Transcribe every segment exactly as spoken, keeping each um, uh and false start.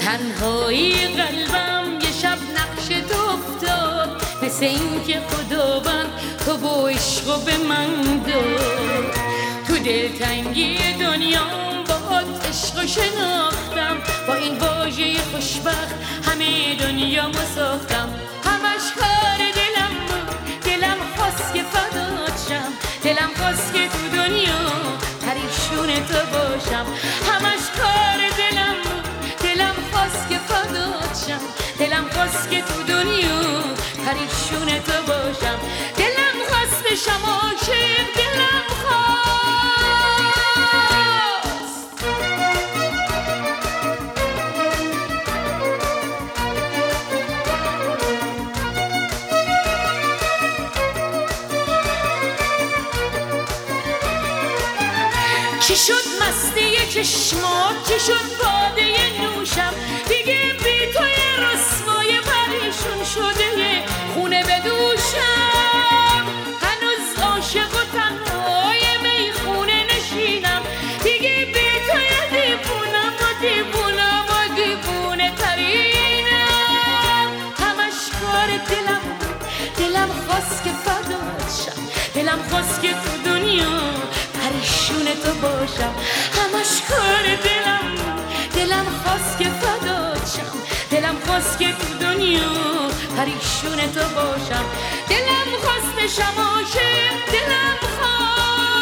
تنهایی قلبم یه شب نقش تو افتاد، مثل این که خداوند تو با عشق به من داد. تو دلتنگی دنیام باهات عشق شناختم، با این واژه خوشبخت همه دنیامو ساختم. همش کار دلم بود، دلم خواست که فدات شم، دلم خواست که تو دنیا پریشون تو باشم. همش کار دلم بود، دلم خواست که فدات شم، دلم خواست که تو دنیا پریشون تو باشم. دلم خواست بشم عاشق، دلم خواست. چی شد مستی چشمات، چی شد باده نوشم، دیگه بی توی رسوای پریشون شده خونه بدوشم. هنوز عاشق و تنهای میخونه نشینم، دیگه بی توی دیوونم و دیوونم و دیوونه ترینم. همش کار دلم بود، دلم خواست که فدات شم، دلم خواست که تو دنیا پریشون تو باشم. همش کار دلم بود، دلم خواست که فدات شم، دلم خواست که تو دنیا پریشون تو باشم. دلم خواست بشم عاشق، دلم خواست.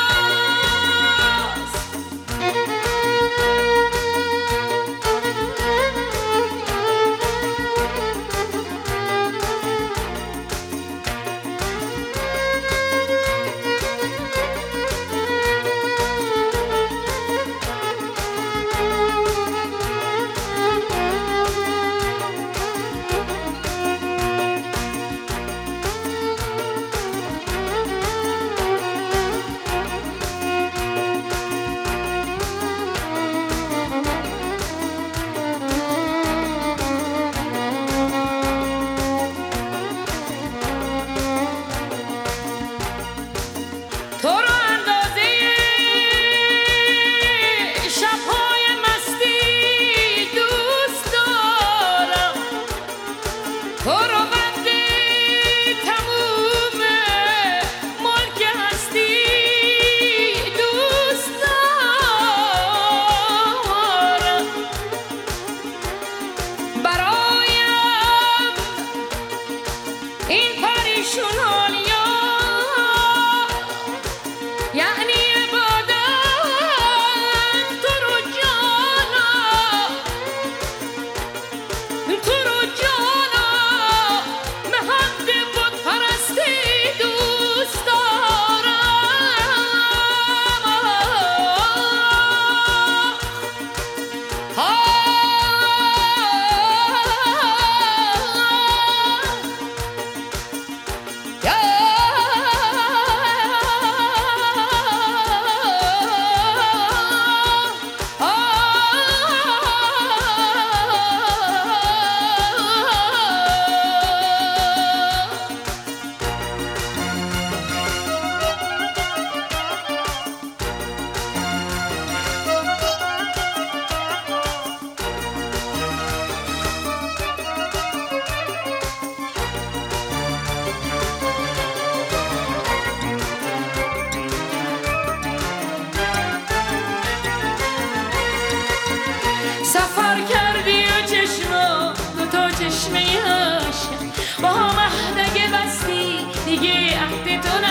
سفر کردی و چشما دو تا چشمه عشق، با هم عهد اگه بستی دیگه عهد تو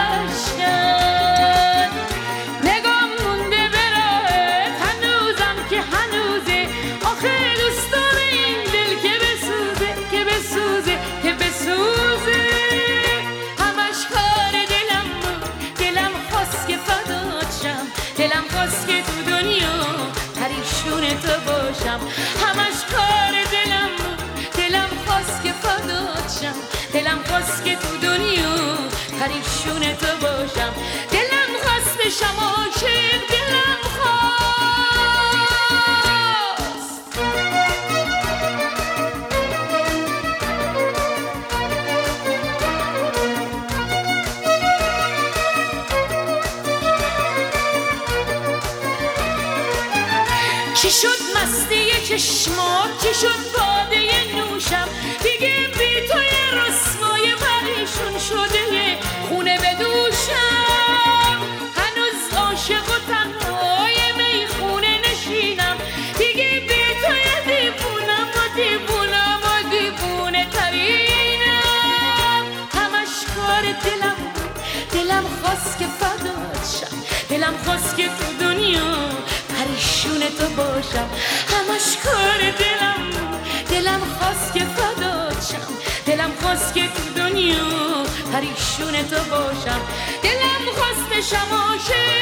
نشکن. نگام مونده به راهت هنوزم که هنوزه، آخه دوست داره این دل که بسوزه که بسوزه که بسوزه. همش کار دلم بود، دلم خواست که فدات شم، دلم خواست که تو دنیا پریشون تو باشم. همش کار دلم بود، دلم خواست که فدات شم، دلم خواست که تو دنیا پریشون تو باشم. دلم خواست بشم عاشق، دلم خواست. چی شد مستی چشمات، چی شد باده نوشم، دیگه بی توی رسوای پریشون شده خونه بدوشم. هنوز عاشق و تنهای میخونه نشینم، دیگه بی توی دیوونم و دیوونم و دیوونه ترینم. همش کار دلم بود، دلم خواست که فدات شم، دلم خواست که تو دنیا پریشون تو باشم. همش کار دلم بود، دلم خواست که فدات شم، دلم خواست که تو دنیا پریشون تو باشم. دلم خواست بشم عاشق